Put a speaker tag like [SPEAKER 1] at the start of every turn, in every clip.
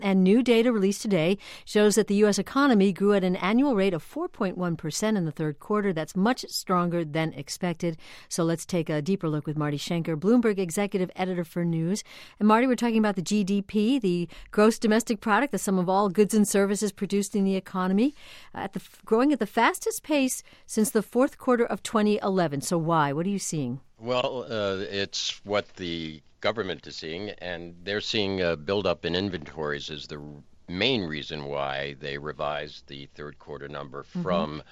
[SPEAKER 1] And new data released today shows that the U.S. economy grew at an annual rate of 4.1% in the third quarter. That's much stronger than expected. So let's take a deeper look with Marty Schenker, Bloomberg executive editor for news. And Marty, we're talking about the GDP, the gross domestic product, the sum of all goods and services produced in the economy, growing at the fastest pace since the fourth quarter of 2011. So why? What are you seeing?
[SPEAKER 2] Well, it's what the government is seeing, and they're seeing a buildup in inventories is the main reason why they revised the third quarter number from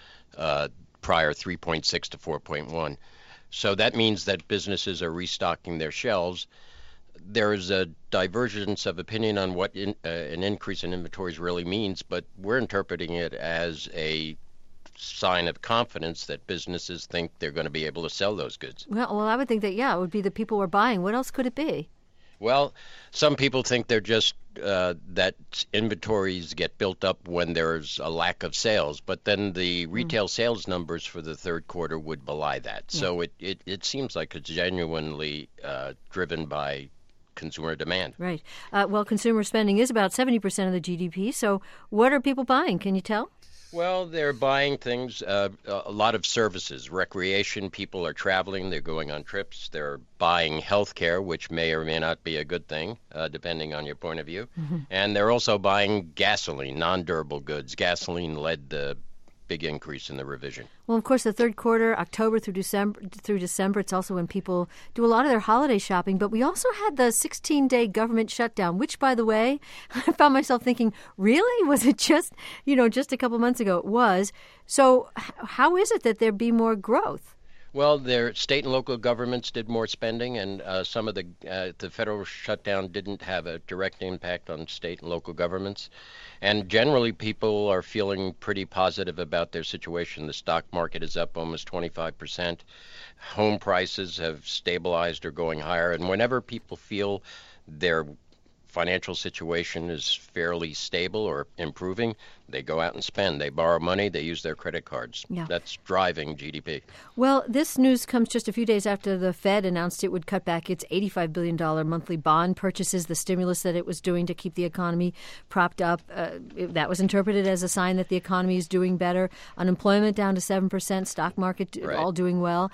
[SPEAKER 2] prior 3.6 to 4.1. So that means that businesses are restocking their shelves. There is a divergence of opinion on what an increase in inventories really means, but we're interpreting it as a sign of confidence that businesses think they're going to be able to sell those goods.
[SPEAKER 1] Well, I would think that, it would be the people who are buying. What else could it be?
[SPEAKER 2] Well, some people think they're just that inventories get built up when there's a lack of sales, but then the retail sales numbers for the third quarter would belie that. Yeah. So it seems like it's genuinely driven by consumer demand.
[SPEAKER 1] Right. Well, consumer spending is about 70% of the GDP. So what are people buying? Can you tell?
[SPEAKER 2] Well, they're buying things, a lot of services, recreation. People are traveling. They're going on trips. They're buying health care, which may or may not be a good thing, depending on your point of view. And they're also buying gasoline, non-durable goods. Gasoline led the big increase in the revision.
[SPEAKER 1] Well, of course, the third quarter, October through December, it's also when people do a lot of their holiday shopping. But we also had the 16-day government shutdown, which, by the way, I found myself thinking, really? Was it just a couple months ago? It was. So how is it that there be more growth?
[SPEAKER 2] Well, their state and local governments did more spending, and some of the federal shutdown didn't have a direct impact on state and local governments. And generally, people are feeling pretty positive about their situation. The stock market is up almost 25%. Home prices have stabilized or going higher. And whenever people feel their financial situation is fairly stable or improving, they go out and spend. They borrow money. They use their credit cards. Yeah. That's driving GDP.
[SPEAKER 1] Well, this news comes just a few days after the Fed announced it would cut back its $85 billion monthly bond purchases, the stimulus that it was doing to keep the economy propped up. That was interpreted as a sign that the economy is doing better. Unemployment down to 7%, stock market all doing well.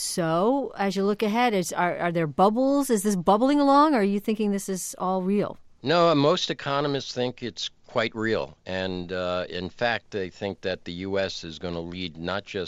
[SPEAKER 1] So as you look ahead, are there bubbles? Is this bubbling along, or are you thinking this is all real?
[SPEAKER 2] No, most economists think it's quite real. And in fact, they think that the U.S. is going to lead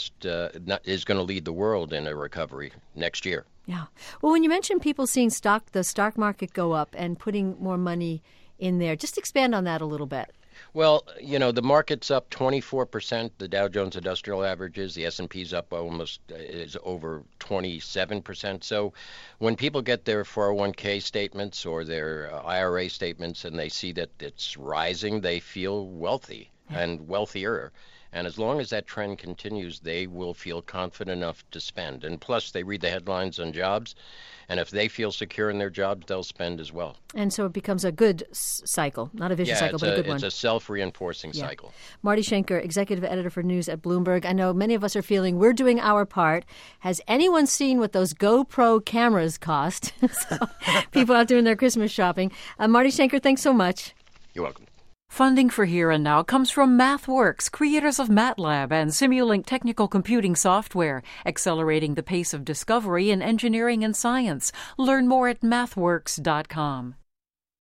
[SPEAKER 2] is going to lead the world in a recovery next year.
[SPEAKER 1] Yeah. Well, when you mentioned people seeing the stock market go up and putting more money in there, just expand on that a little bit.
[SPEAKER 2] Well, the market's up 24%, the Dow Jones Industrial Averages. The S&P's up is over 27%. So when people get their 401k statements or their IRA statements and they see that it's rising, they feel wealthy and wealthier. And as long as that trend continues, they will feel confident enough to spend. And plus, they read the headlines on jobs. And if they feel secure in their jobs, they'll spend as well.
[SPEAKER 1] And so it becomes a good cycle, not a vicious cycle, but a good one.
[SPEAKER 2] It's a self-reinforcing cycle.
[SPEAKER 1] Marty Schenker, executive editor for news at Bloomberg. I know many of us are feeling we're doing our part. Has anyone seen what those GoPro cameras cost? So people out doing their Christmas shopping. Marty Schenker, thanks so much.
[SPEAKER 2] You're welcome.
[SPEAKER 3] Funding for Here and Now comes from MathWorks, creators of MATLAB and Simulink technical computing software, accelerating the pace of discovery in engineering and science. Learn more at mathworks.com.